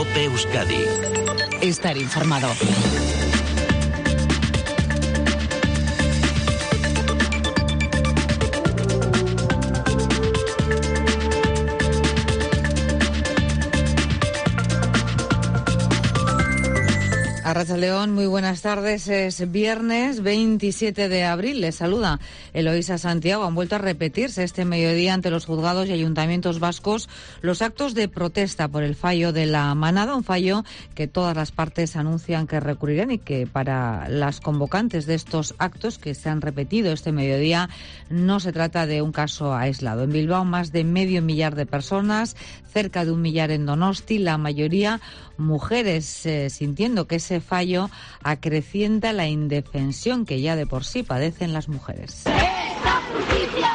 COPE Euskadi. Estar informado. Arratsaldeón, muy buenas tardes. Es viernes 27 de abril. Les saluda Eloísa Santiago. Han vuelto a repetirse este mediodía ante los juzgados y ayuntamientos vascos los actos de protesta por el fallo de la manada, un fallo que todas las partes anuncian que recurrirán y que para las convocantes de estos actos que se han repetido este mediodía no se trata de un caso aislado. En Bilbao más de 500.000 de personas, cerca de 1 millar en Donosti, la mayoría mujeres, sintiendo que ese fallo acrecienta la indefensión que ya de por sí padecen las mujeres. ¡Esta justicia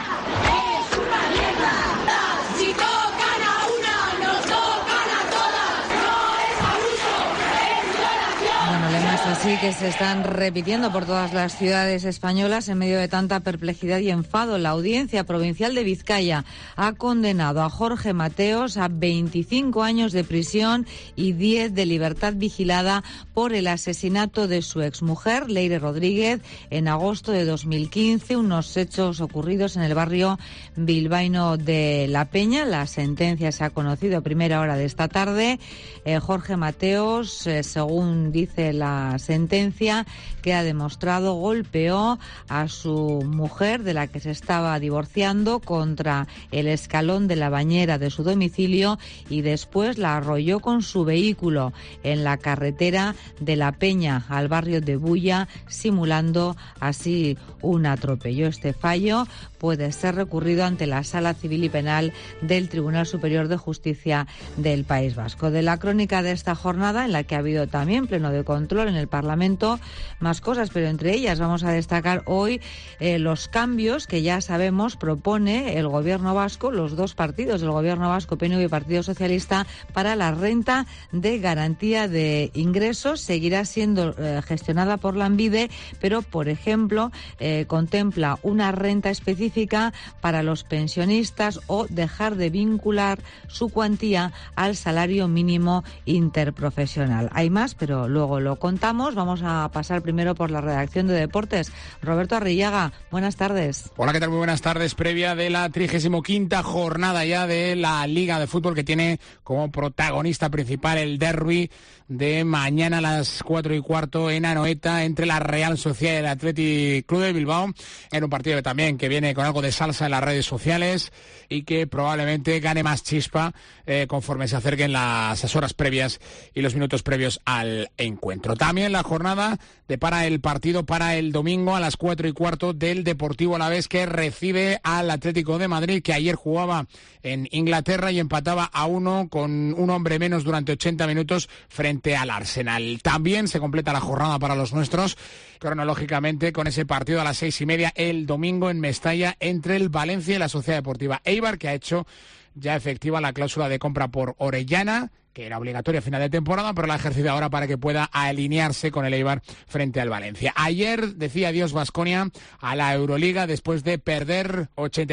es una mierda! Si tocan a una, nos tocan a todas. No es abuso, es violación. Bueno, lemas así que se están repitiendo por todas las ciudades españolas en medio de tanta perplejidad y enfado. La Audiencia Provincial de Vizcaya ha condenado a Jorge Mateos a 25 años de prisión y 10 de libertad vigilada por el asesinato de su exmujer, Leire Rodríguez, en agosto de 2015, unos hechos ocurridos en el barrio bilbaíno de La Peña. La sentencia se ha conocido a primera hora de esta tarde. Jorge Mateos, según dice la sentencia, que ha demostrado, golpeó a su mujer, de la que se estaba divorciando, contra el escalón de la bañera de su domicilio y después la arrolló con su vehículo en la carretera de La Peña al barrio de Bulla, simulando así un atropello. Este fallo puede ser recurrido ante la Sala Civil y Penal del Tribunal Superior de Justicia del País Vasco. De la crónica de esta jornada, en la que ha habido también pleno de control en el Parlamento, más cosas, pero entre ellas vamos a destacar hoy los cambios que ya sabemos propone el Gobierno vasco, los dos partidos del Gobierno vasco, PNV y Partido Socialista, para la renta de garantía de ingresos. Seguirá siendo gestionada por Lanbide, pero, por ejemplo, contempla una renta específica para los pensionistas o dejar de vincular su cuantía al salario mínimo interprofesional. Hay más, pero luego lo contamos. Vamos a pasar primero por la redacción de deportes. Roberto Arrillaga, buenas tardes. Hola, ¿qué tal? Muy buenas tardes. Previa de la 35ª jornada ya de la Liga de Fútbol, que tiene como protagonista principal el derbi de mañana a las 4:15 en Anoeta entre la Real Sociedad y el Athletic Club de Bilbao, en un partido también que viene con algo de salsa en las redes sociales y que probablemente gane más chispa conforme se acerquen las horas previas y los minutos previos al encuentro. También la jornada depara el partido para el domingo a las 4:15 del Deportivo Alavés, que recibe al Atlético de Madrid, que ayer jugaba en Inglaterra y empataba a 1 con un hombre menos durante 80 minutos frente al Arsenal. También se completa la jornada para los nuestros, cronológicamente, con ese partido a las 6:30 el domingo en Mestalla entre el Valencia y la Sociedad Deportiva Eibar, que ha hecho ya efectiva la cláusula de compra por Orellana, que era obligatoria a final de temporada, pero la ha ejercido ahora para que pueda alinearse con el Eibar frente al Valencia. Ayer decía adiós Baskonia a la Euroliga después de perder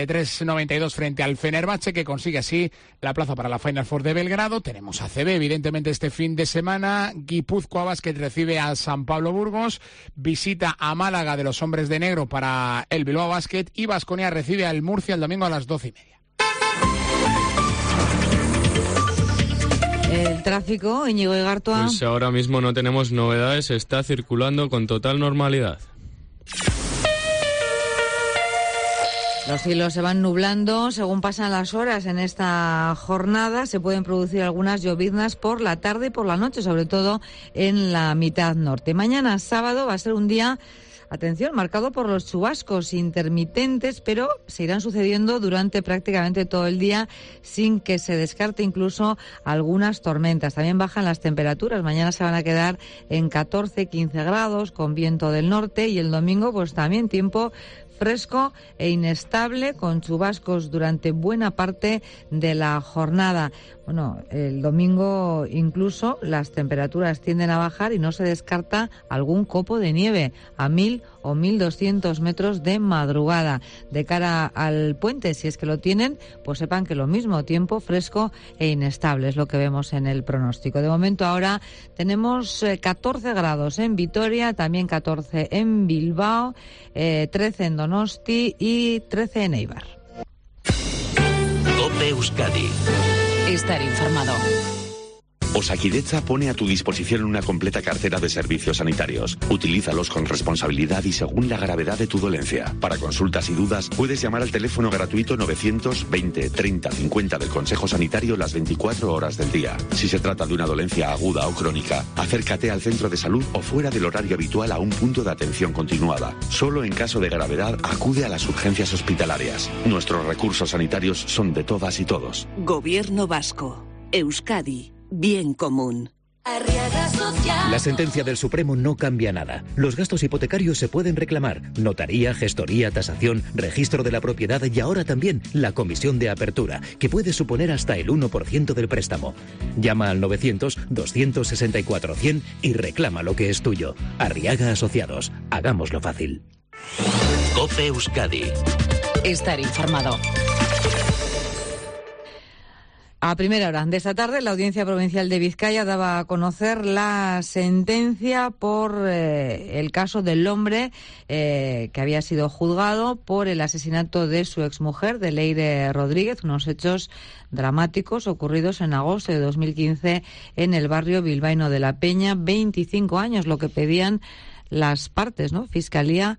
83-92 frente al Fenerbahce, que consigue así la plaza para la Final Four de Belgrado. Tenemos ACB, evidentemente, este fin de semana. Guipúzcoa Basket recibe a San Pablo Burgos, visita a Málaga de los hombres de negro para el Bilbao Basket, y Baskonia recibe al Murcia el domingo a las 12:30. El tráfico, Íñigo Igartua. Pues ahora mismo no tenemos novedades, está circulando con total normalidad. Los cielos se van nublando según pasan las horas en esta jornada. Se pueden producir algunas lloviznas por la tarde y por la noche, sobre todo en la mitad norte. Mañana sábado va a ser un día, atención, marcado por los chubascos intermitentes, pero se irán sucediendo durante prácticamente todo el día sin que se descarte incluso algunas tormentas. También bajan las temperaturas. Mañana se van a quedar en 14-15 grados con viento del norte, y el domingo pues también tiempo fresco e inestable, con chubascos durante buena parte de la jornada. Bueno, el domingo incluso las temperaturas tienden a bajar y no se descarta algún copo de nieve a 1.000 o 1.200 metros de madrugada. De cara al puente, si es que lo tienen, pues sepan que lo mismo, tiempo fresco e inestable es lo que vemos en el pronóstico. De momento ahora tenemos 14 grados en Vitoria, también 14 en Bilbao, 13 en Donosti y 13 en Eibar. COPE Euskadi. Estar informado. Osakidetza pone a tu disposición una completa cartera de servicios sanitarios. Utilízalos con responsabilidad y según la gravedad de tu dolencia. Para consultas y dudas, puedes llamar al teléfono gratuito 920 30 50 del Consejo Sanitario las 24 horas del día. Si se trata de una dolencia aguda o crónica, acércate al centro de salud o fuera del horario habitual a un punto de atención continuada. Solo en caso de gravedad, acude a las urgencias hospitalarias. Nuestros recursos sanitarios son de todas y todos. Gobierno vasco. Euskadi. Bien común. La sentencia del Supremo no cambia nada. Los gastos hipotecarios se pueden reclamar. Notaría, gestoría, tasación, registro de la propiedad y ahora también la comisión de apertura, que puede suponer hasta el 1% del préstamo. Llama al 900-264-100 y reclama lo que es tuyo. Arriaga Asociados. Hagámoslo fácil. COPE Euskadi. Estar informado. A primera hora de esta tarde, la Audiencia Provincial de Vizcaya daba a conocer la sentencia por el caso del hombre que había sido juzgado por el asesinato de su exmujer, de Leire Rodríguez, unos hechos dramáticos ocurridos en agosto de 2015 en el barrio bilbaíno de La Peña. 25 años, lo que pedían las partes, ¿no? Fiscalía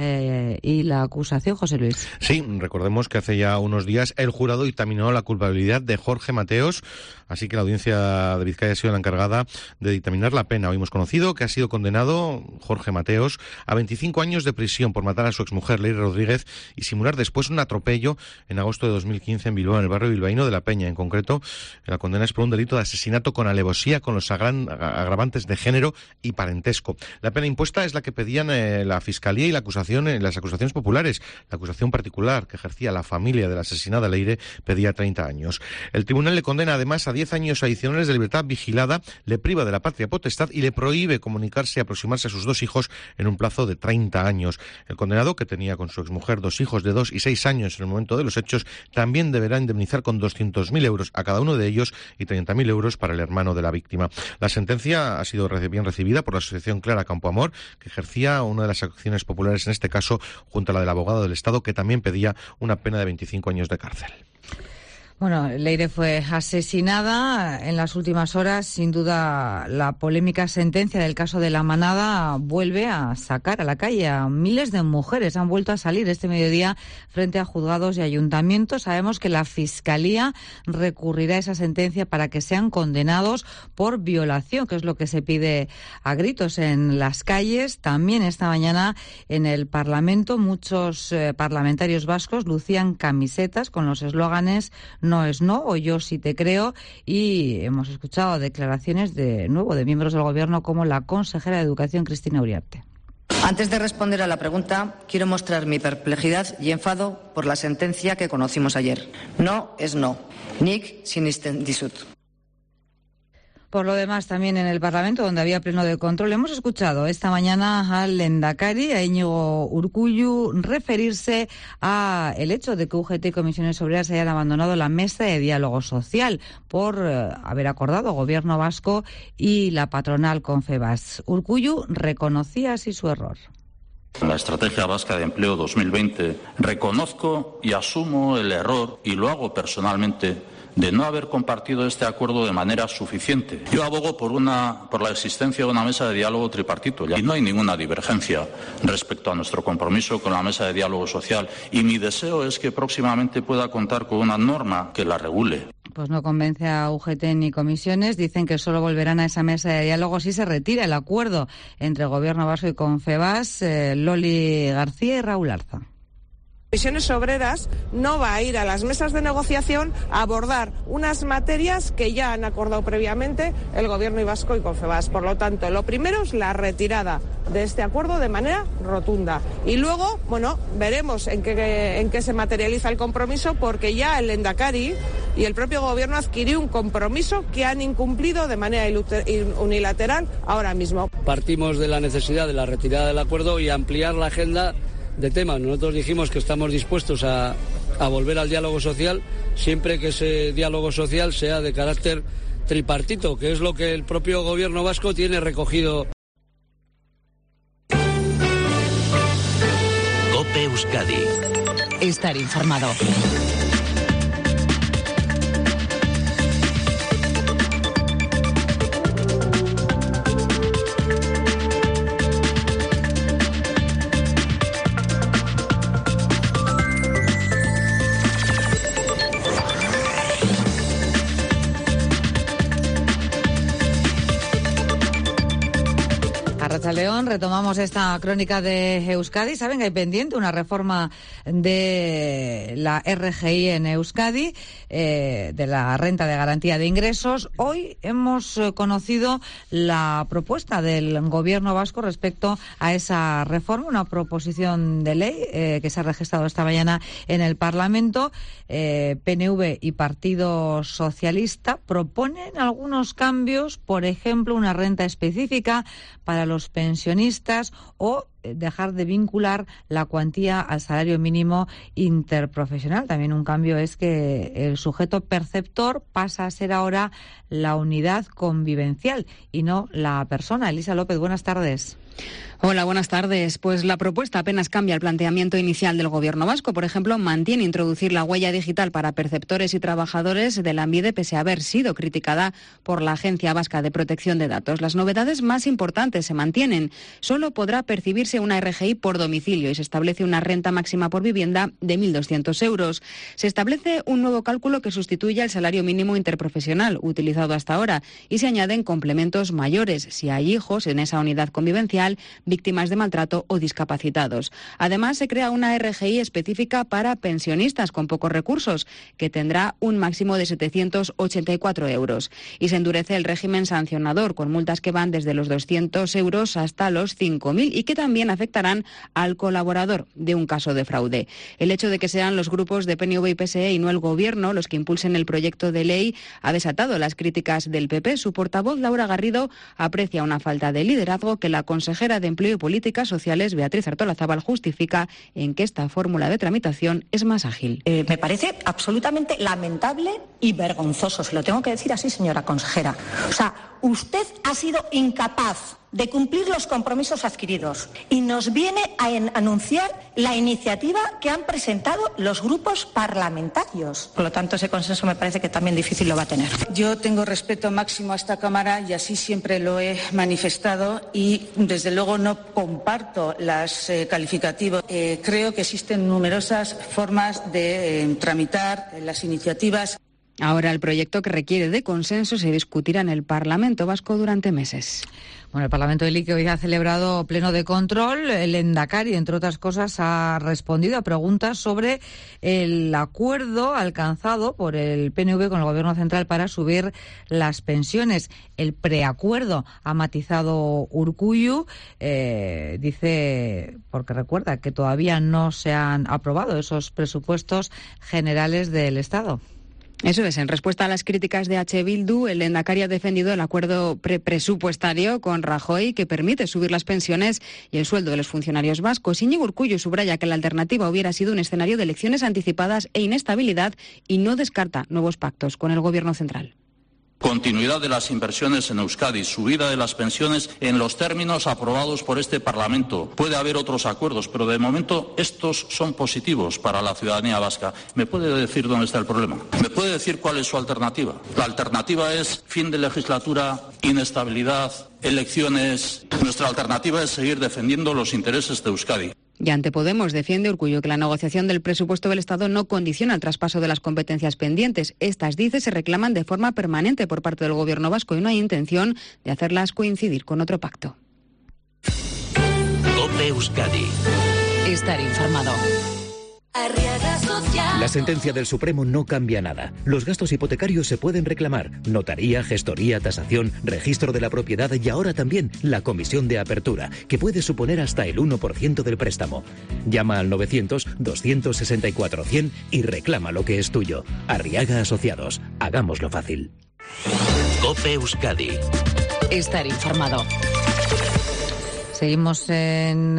y la acusación, José Luis. Sí, recordemos que hace ya unos días el jurado dictaminó la culpabilidad de Jorge Mateos, así que la Audiencia de Vizcaya ha sido la encargada de dictaminar la pena. Hoy hemos conocido que ha sido condenado Jorge Mateos a 25 años de prisión por matar a su exmujer Leire Rodríguez y simular después un atropello en agosto de 2015 en Bilbao, en el barrio bilbaíno de La Peña. En concreto, la condena es por un delito de asesinato con alevosía, con los agravantes de género y parentesco. La pena impuesta es la que pedían la Fiscalía y la acusación, las acusaciones populares. La acusación particular que ejercía la familia de la asesinada Leire pedía 30 años. El tribunal le condena además a 10 años adicionales de libertad vigilada, le priva de la patria potestad y le prohíbe comunicarse y aproximarse a sus dos hijos en un plazo de 30 años. El condenado, que tenía con su exmujer dos hijos de 2 y 6 años en el momento de los hechos, también deberá indemnizar con 200.000 euros a cada uno de ellos y 30.000 euros para el hermano de la víctima. La sentencia ha sido bien recibida por la asociación Clara Campoamor, que ejercía una de las acciones populares en este caso, junto a la del abogado del Estado, que también pedía una pena de 25 años de cárcel. Bueno, Leire fue asesinada en las últimas horas. Sin duda, la polémica sentencia del caso de La Manada vuelve a sacar a la calle a miles de mujeres. Han vuelto a salir este mediodía frente a juzgados y ayuntamientos. Sabemos que la Fiscalía recurrirá a esa sentencia para que sean condenados por violación, que es lo que se pide a gritos en las calles. También esta mañana en el Parlamento muchos parlamentarios vascos lucían camisetas con los eslóganes "No es no" o "Yo sí te creo", y hemos escuchado declaraciones de miembros del Gobierno como la consejera de Educación, Cristina Uriarte. Antes de responder a la pregunta, quiero mostrar mi perplejidad y enfado por la sentencia que conocimos ayer. No es no. Nik sinisten dizut. Por lo demás, también en el Parlamento, donde había pleno de control, hemos escuchado esta mañana al lehendakari, a Íñigo Urkullu, referirse a el hecho de que UGT y Comisiones Obreras hayan abandonado la mesa de diálogo social por haber acordado Gobierno vasco y la patronal Confebask. Urkullu reconocía así su error. En la Estrategia Vasca de Empleo 2020 reconozco y asumo el error, y lo hago personalmente, de no haber compartido este acuerdo de manera suficiente. Yo abogo por la existencia de una mesa de diálogo tripartito, y no hay ninguna divergencia respecto a nuestro compromiso con la mesa de diálogo social, y mi deseo es que próximamente pueda contar con una norma que la regule. Pues no convence a UGT ni Comisiones. Dicen que solo volverán a esa mesa de diálogo si se retira el acuerdo entre el Gobierno vasco y Confebask. Loli García y Raúl Arza. Comisiones Obreras no va a ir a las mesas de negociación a abordar unas materias que ya han acordado previamente el Gobierno vasco y Confebask. Por lo tanto, lo primero es la retirada de este acuerdo de manera rotunda. Y luego, veremos en qué se materializa el compromiso, porque ya el lehendakari y el propio gobierno adquirió un compromiso que han incumplido de manera unilateral ahora mismo. Partimos de la necesidad de la retirada del acuerdo y ampliar la agenda de temas. Nosotros dijimos que estamos dispuestos a volver al diálogo social, siempre que ese diálogo social sea de carácter tripartito, que es lo que el propio gobierno vasco tiene recogido. COPE Euskadi. Estar informado. León, retomamos esta crónica de Euskadi. Saben que hay pendiente una reforma de la RGI en Euskadi, de la renta de garantía de ingresos. Hoy hemos conocido la propuesta del Gobierno vasco respecto a esa reforma, una proposición de ley que se ha registrado esta mañana en el Parlamento. PNV y Partido Socialista proponen algunos cambios, por ejemplo, una renta específica para los pensionistas o dejar de vincular la cuantía al salario mínimo interprofesional. También un cambio es que el sujeto perceptor pasa a ser ahora la unidad convivencial y no la persona. Elisa López, buenas tardes. Hola, buenas tardes. Pues la propuesta apenas cambia el planteamiento inicial del Gobierno vasco. Por ejemplo, mantiene introducir la huella digital para perceptores y trabajadores de Lanbide, pese a haber sido criticada por la Agencia Vasca de Protección de Datos. Las novedades más importantes se mantienen. Solo podrá percibirse una RGI por domicilio y se establece una renta máxima por vivienda de 1.200 euros. Se establece un nuevo cálculo que sustituye al salario mínimo interprofesional utilizado hasta ahora y se añaden complementos mayores si hay hijos en esa unidad convivencial, víctimas de maltrato o discapacitados. Además, se crea una RGI específica para pensionistas con pocos recursos, que tendrá un máximo de 784 euros. Y se endurece el régimen sancionador, con multas que van desde los 200 euros hasta los 5.000 y que también afectarán al colaborador de un caso de fraude. El hecho de que sean los grupos de PNV y PSE y no el Gobierno los que impulsen el proyecto de ley ha desatado las críticas del PP. Su portavoz, Laura Garrido, aprecia una falta de liderazgo que la consejera de Empleo y Políticas Sociales, Beatriz Artolazabal, justifica en que esta fórmula de tramitación es más ágil. Me parece absolutamente lamentable y vergonzoso, se lo tengo que decir así, señora consejera. O sea, usted ha sido incapaz de cumplir los compromisos adquiridos y nos viene a anunciar la iniciativa que han presentado los grupos parlamentarios. Por lo tanto, ese consenso me parece que también difícil lo va a tener. Yo tengo respeto máximo a esta Cámara y así siempre lo he manifestado y desde luego no comparto los calificativos. Creo que existen numerosas formas de tramitar las iniciativas. Ahora el proyecto, que requiere de consenso, se discutirá en el Parlamento vasco durante meses. Bueno, el Parlamento del que hoy ha celebrado pleno de control. El Lehendakari, entre otras cosas, ha respondido a preguntas sobre el acuerdo alcanzado por el PNV con el Gobierno central para subir las pensiones. El preacuerdo, ha matizado Urkullu, dice, porque recuerda que todavía no se han aprobado esos presupuestos generales del Estado. Eso es, en respuesta a las críticas de H. Bildu, el Lehendakari ha defendido el acuerdo presupuestario con Rajoy que permite subir las pensiones y el sueldo de los funcionarios vascos. Íñigo Urkullu subraya que la alternativa hubiera sido un escenario de elecciones anticipadas e inestabilidad y no descarta nuevos pactos con el Gobierno central. Continuidad de las inversiones en Euskadi, subida de las pensiones en los términos aprobados por este Parlamento. Puede haber otros acuerdos, pero de momento estos son positivos para la ciudadanía vasca. ¿Me puede decir dónde está el problema? ¿Me puede decir cuál es su alternativa? La alternativa es fin de legislatura, inestabilidad, elecciones. Nuestra alternativa es seguir defendiendo los intereses de Euskadi. Y ante Podemos defiende Urkullu que la negociación del presupuesto del Estado no condiciona el traspaso de las competencias pendientes. Estas, dice, se reclaman de forma permanente por parte del Gobierno vasco y no hay intención de hacerlas coincidir con otro pacto. COPE Euskadi. Estar informado. Arriaga Social. La sentencia del Supremo no cambia nada. Los gastos hipotecarios se pueden reclamar. Notaría, gestoría, tasación, registro de la propiedad y ahora también la comisión de apertura, que puede suponer hasta el 1% del préstamo. Llama al 900-264-100 y reclama lo que es tuyo. Arriaga Asociados. Hagámoslo fácil. COPE Euskadi. Estar informado. Seguimos en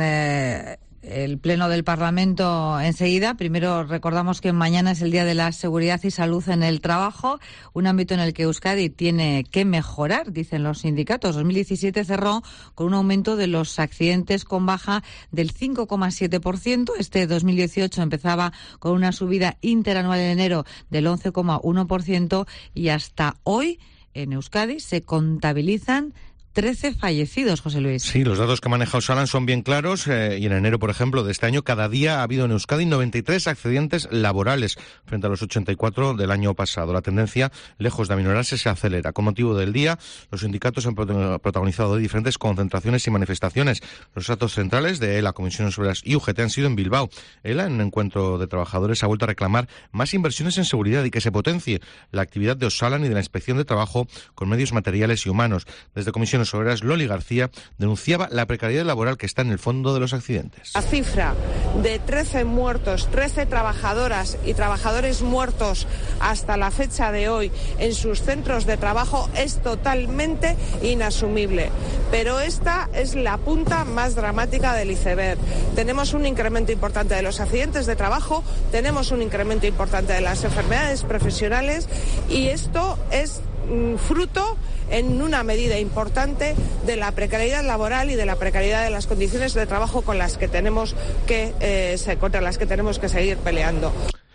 el Pleno del Parlamento enseguida. Primero recordamos que mañana es el Día de la Seguridad y Salud en el Trabajo, un ámbito en el que Euskadi tiene que mejorar, dicen los sindicatos. 2017 cerró con un aumento de los accidentes con baja del 5,7%. Este 2018 empezaba con una subida interanual en enero del 11,1% y hasta hoy en Euskadi se contabilizan 13 fallecidos, José Luis. Sí, los datos que maneja Osalan son bien claros y en enero, por ejemplo, de este año, cada día ha habido en Euskadi 93 accidentes laborales frente a los 84 del año pasado. La tendencia, lejos de aminorarse, se acelera. Con motivo del día, los sindicatos han protagonizado diferentes concentraciones y manifestaciones. Los actos centrales de ELA, Comisiones Obreras y UGT han sido en Bilbao. ELA, en un encuentro de trabajadores, ha vuelto a reclamar más inversiones en seguridad y que se potencie la actividad de Osalan y de la Inspección de Trabajo con medios materiales y humanos. Desde Comisiones Obreras, Loli García denunciaba la precariedad laboral que está en el fondo de los accidentes. La cifra de 13 muertos, 13 trabajadoras y trabajadores muertos hasta la fecha de hoy en sus centros de trabajo es totalmente inasumible. Pero esta es la punta más dramática del iceberg. Tenemos un incremento importante de los accidentes de trabajo, tenemos un incremento importante de las enfermedades profesionales y esto es fruto en una medida importante de la precariedad laboral y de la precariedad de las condiciones de trabajo con las que tenemos contra las que tenemos que seguir peleando.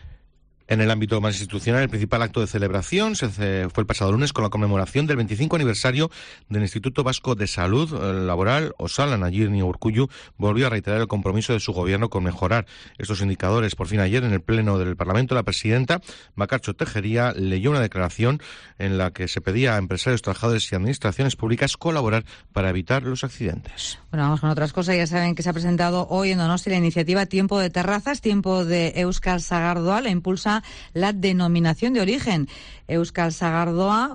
En el ámbito más institucional, el principal acto de celebración fue el pasado lunes con la conmemoración del 25 aniversario del Instituto Vasco de Salud Laboral. Osalan, Agirni Urkullu, volvió a reiterar el compromiso de su gobierno con mejorar estos indicadores. Por fin ayer, en el Pleno del Parlamento, la presidenta Bakartxo Tejeria leyó una declaración en la que se pedía a empresarios, trabajadores y administraciones públicas colaborar para evitar los accidentes. Bueno, vamos con otras cosas. Ya saben que se ha presentado hoy en Donosti la iniciativa Tiempo de Terrazas, Tiempo de Euskal Sagardoa. La impulsa la denominación de origen. Euskal Sagardoa,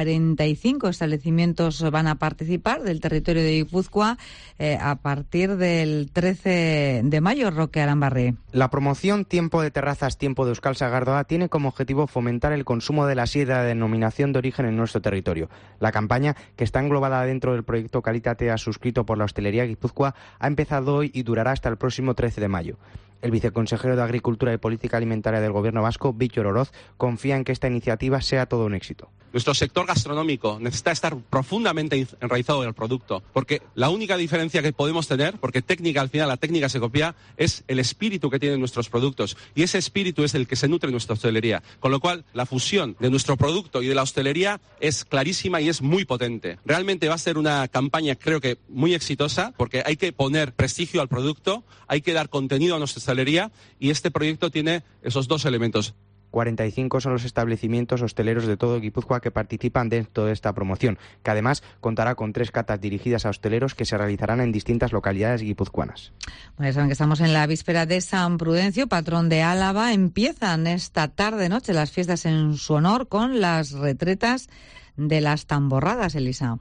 45 establecimientos van a participar del territorio de Guipúzcoa a partir del 13 de mayo, Roque Arambarri. La promoción Tiempo de Terrazas, Tiempo de Euskal Sagardoa tiene como objetivo fomentar el consumo de la sidra de denominación de origen en nuestro territorio. La campaña, que está englobada dentro del proyecto Kalitatea suscrito por la hostelería Guipúzcoa, ha empezado hoy y durará hasta el próximo 13 de mayo. El viceconsejero de Agricultura y Política Alimentaria del Gobierno vasco, Víctor Oroz, confía en que esta iniciativa sea todo un éxito. Nuestro sector gastronómico necesita estar profundamente enraizado en el producto, porque la única diferencia que podemos tener, porque al final la técnica se copia, es el espíritu que tienen nuestros productos, y ese espíritu es el que se nutre en nuestra hostelería. Con lo cual, la fusión de nuestro producto y de la hostelería es clarísima y es muy potente. Realmente va a ser una campaña, creo que muy exitosa, porque hay que poner prestigio al producto, hay que dar contenido a nuestra hostelería, y este proyecto tiene esos dos elementos. 45 son los establecimientos hosteleros de todo Guipúzcoa que participan dentro de esta promoción, que además contará con 3 catas dirigidas a hosteleros que se realizarán en distintas localidades guipuzcoanas. Bueno, ya saben que estamos en la víspera de San Prudencio, patrón de Álava. Empiezan esta tarde-noche las fiestas en su honor con las retretas de las tamborradas, Elisa.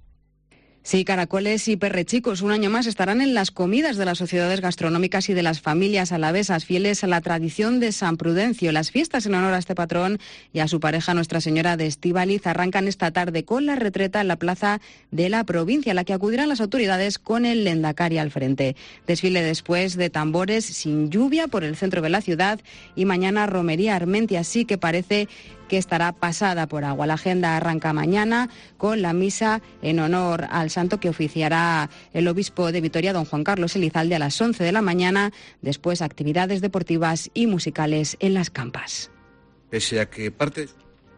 Sí, caracoles y perrechicos un año más estarán en las comidas de las sociedades gastronómicas y de las familias alavesas, fieles a la tradición de San Prudencio. Las fiestas en honor a este patrón y a su pareja Nuestra Señora de Estíbaliz arrancan esta tarde con la retreta en la plaza de la provincia, a la que acudirán las autoridades con el Lendakari al frente. Desfile después de tambores sin lluvia por el centro de la ciudad y mañana romería Armentia, así que parece que estará pasada por agua. La agenda arranca mañana con la misa en honor al santo que oficiará el obispo de Vitoria, don Juan Carlos Elizalde, a las 11 de la mañana. Después, actividades deportivas y musicales en las campas. Pese a que parte...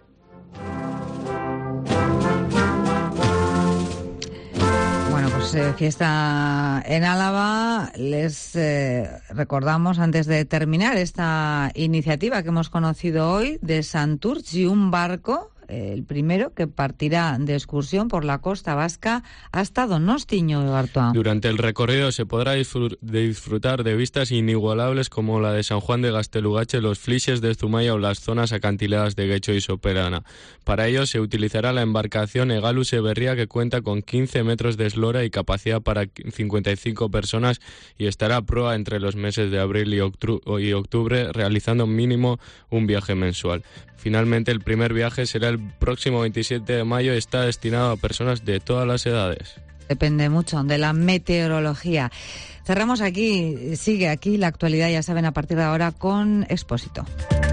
Fiesta en Álava. Les recordamos, antes de terminar esta iniciativa que hemos conocido hoy, de Santurtzi, un barco el primero que partirá de excursión por la costa vasca hasta Donostiño, Artoa. Durante el recorrido se podrá disfrutar de vistas inigualables como la de San Juan de Gastelugache, los Flixes de Zumaya o las zonas acantiladas de Guecho y Soperana. Para ello se utilizará la embarcación Egalus Eberria, que cuenta con 15 metros de eslora y capacidad para 55 personas y estará a proa entre los meses de abril y octubre, realizando mínimo un viaje mensual. Finalmente, el primer viaje será el próximo 27 de mayo y está destinado a personas de todas las edades. Depende mucho de la meteorología. Cerramos aquí, sigue aquí la actualidad, ya saben, a partir de ahora con Expósito.